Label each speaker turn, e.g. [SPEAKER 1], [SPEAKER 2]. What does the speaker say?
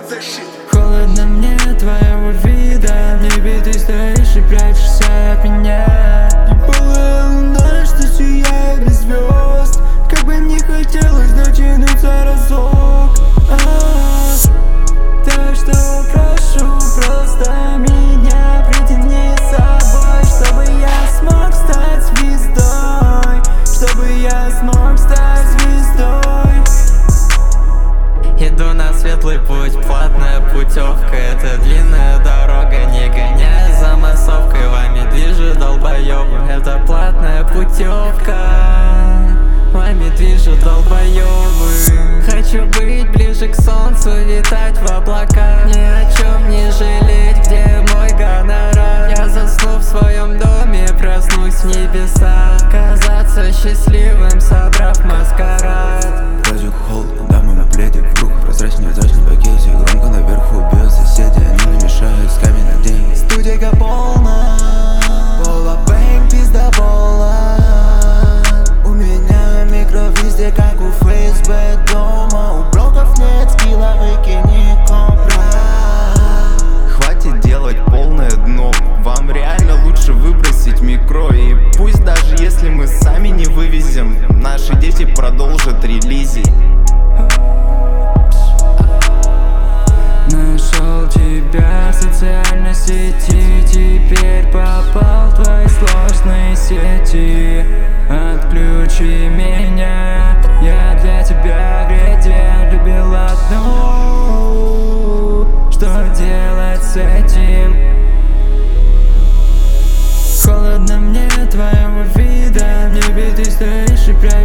[SPEAKER 1] Холодно мне твоего вида, в небе ты стоишь и прячешься от меня. Полая луна, что сияет без звезд, как бы мне хотелось дотянуться разок. Так что прошу, просто меня притяни с собой, чтобы я смог стать звездой, чтобы я смог стать звездой.
[SPEAKER 2] Иду на светлый путь, платная путевка. Это длинная дорога, не гоняй за массовкой. Вами движет долбоёбы, это платная путевка. Вами движут долбоёбы. Хочу быть ближе к солнцу, летать в облака, ни о чем не жалеть, где мой гонорар. Я засну в своем доме, проснусь в небесах, казаться счастливым, собрав маскарад.
[SPEAKER 3] Праздник холодно, да, мама пледик в руках, прозрачный пакетик. Громко наверху бьют соседи, они не мешают с камень на день. Студия полна, Пола бэнг, пиздобола. У меня микро везде, как у ФСБ дома. У броков нет скилла, выкини кобра. Хватит делать полное дно, вам реально лучше выбросить микро. И пусть даже если мы сами не вывезем, наши дети продолжат релизить.
[SPEAKER 1] Нашел тебя в социальной сети, теперь попал в твои сложные сети. Отключи меня, я для тебя градиент любил одну. Что делать с этим? Холодно мне твоего вида, в небе ты стоишь и